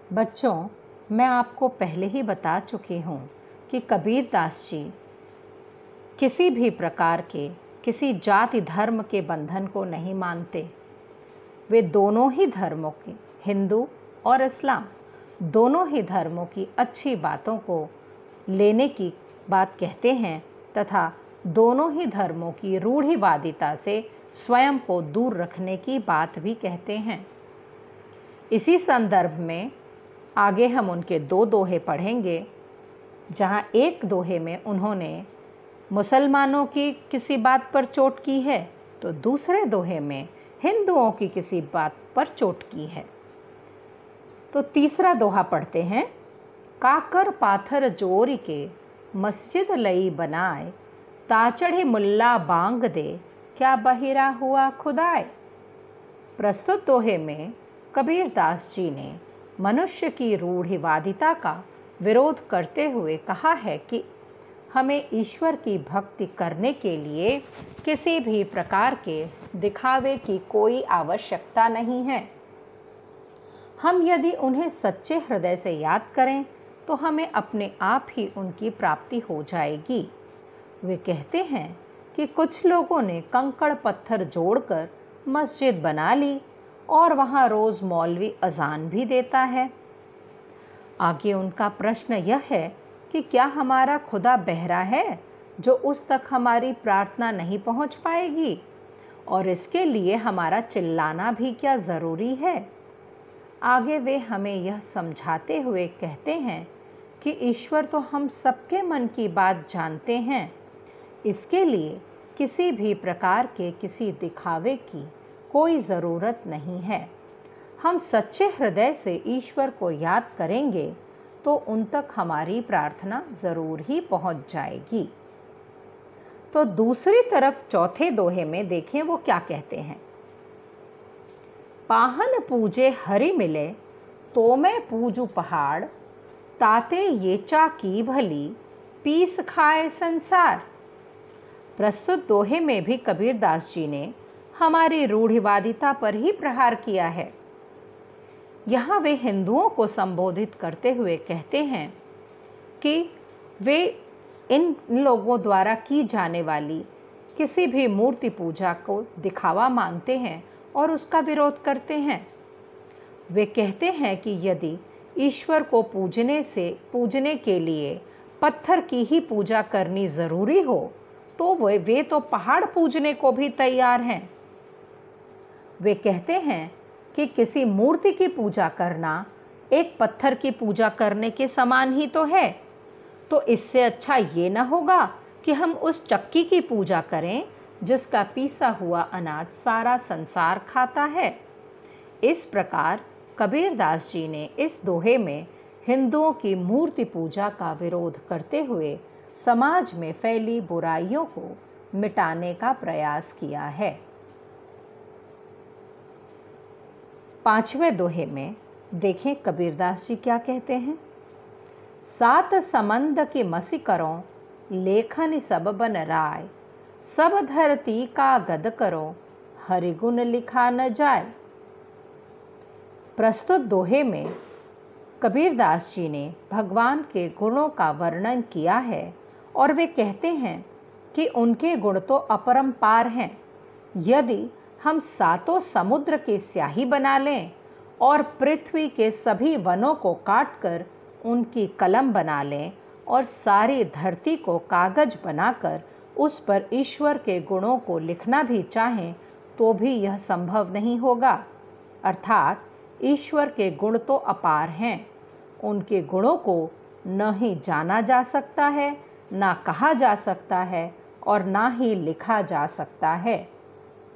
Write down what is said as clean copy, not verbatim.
बच्चों, मैं आपको पहले ही बता चुकी हूँ कि कबीरदास जी किसी भी प्रकार के किसी जाति धर्म के बंधन को नहीं मानते। वे दोनों ही धर्मों की, हिंदू और इस्लाम, दोनों ही धर्मों की अच्छी बातों को लेने की बात कहते हैं तथा दोनों ही धर्मों की रूढ़िवादिता से स्वयं को दूर रखने की बात भी कहते हैं। इसी संदर्भ में आगे हम उनके 2 दोहे पढ़ेंगे, जहाँ एक दोहे में उन्होंने मुसलमानों की किसी बात पर चोट की है तो दूसरे दोहे में हिंदुओं की किसी बात पर चोट की है। तो तीसरा दोहा पढ़ते हैं। काकर पाथर जोर के मस्जिद लई बनाए, ताचढ़े मुल्ला बांग दे, क्या बहिरा हुआ खुदाए। प्रस्तुत दोहे में कबीरदास जी ने मनुष्य की रूढ़िवादिता का विरोध करते हुए कहा है कि हमें ईश्वर की भक्ति करने के लिए किसी भी प्रकार के दिखावे की कोई आवश्यकता नहीं है। हम यदि उन्हें सच्चे हृदय से याद करें तो हमें अपने आप ही उनकी प्राप्ति हो जाएगी। वे कहते हैं कि कुछ लोगों ने कंकड़ पत्थर जोड़कर मस्जिद बना ली और वहाँ रोज़ मौलवी अजान भी देता है। आगे उनका प्रश्न यह है कि क्या हमारा खुदा बहरा है जो उस तक हमारी प्रार्थना नहीं पहुँच पाएगी, और इसके लिए हमारा चिल्लाना भी क्या ज़रूरी है। आगे वे हमें यह समझाते हुए कहते हैं कि ईश्वर तो हम सबके मन की बात जानते हैं, इसके लिए किसी भी प्रकार के किसी दिखावे की कोई ज़रूरत नहीं है। हम सच्चे हृदय से ईश्वर को याद करेंगे तो उन तक हमारी प्रार्थना ज़रूर ही पहुंच जाएगी। तो दूसरी तरफ चौथे दोहे में देखें वो क्या कहते हैं। पाहन पूजे हरि मिले, तो मैं पूजू पहाड़, ताते ये चा की भली, पीस खाए संसार। प्रस्तुत दोहे में भी कबीरदास जी ने हमारी रूढ़िवादिता पर ही प्रहार किया है। यहाँ वे हिंदुओं को संबोधित करते हुए कहते हैं कि वे इन लोगों द्वारा की जाने वाली किसी भी मूर्ति पूजा को दिखावा मानते हैं और उसका विरोध करते हैं। वे कहते हैं कि यदि ईश्वर को पूजने के लिए पत्थर की ही पूजा करनी ज़रूरी हो तो वे तो पहाड़ पूजने को भी तैयार हैं। वे कहते हैं कि किसी मूर्ति की पूजा करना एक पत्थर की पूजा करने के समान ही तो है, तो इससे अच्छा ये न होगा कि हम उस चक्की की पूजा करें जिसका पीसा हुआ अनाज सारा संसार खाता है। इस प्रकार कबीरदास जी ने इस दोहे में हिंदुओं की मूर्ति पूजा का विरोध करते हुए समाज में फैली बुराइयों को मिटाने का प्रयास किया है। पांचवें दोहे में देखें कबीरदास जी क्या कहते हैं। सात समंद की मसी करो, लेखन सब बन राय, सब धरती का गद करो, हरिगुण लिखा न जाए। प्रस्तुत दोहे में कबीरदास जी ने भगवान के गुणों का वर्णन किया है और वे कहते हैं कि उनके गुण तो अपरंपार हैं। यदि हम सातों समुद्र की स्याही बना लें और पृथ्वी के सभी वनों को काटकर उनकी कलम बना लें और सारी धरती को कागज बनाकर उस पर ईश्वर के गुणों को लिखना भी चाहें तो भी यह संभव नहीं होगा। अर्थात ईश्वर के गुण तो अपार हैं, उनके गुणों को न ही जाना जा सकता है, ना कहा जा सकता है और ना ही लिखा जा सकता है।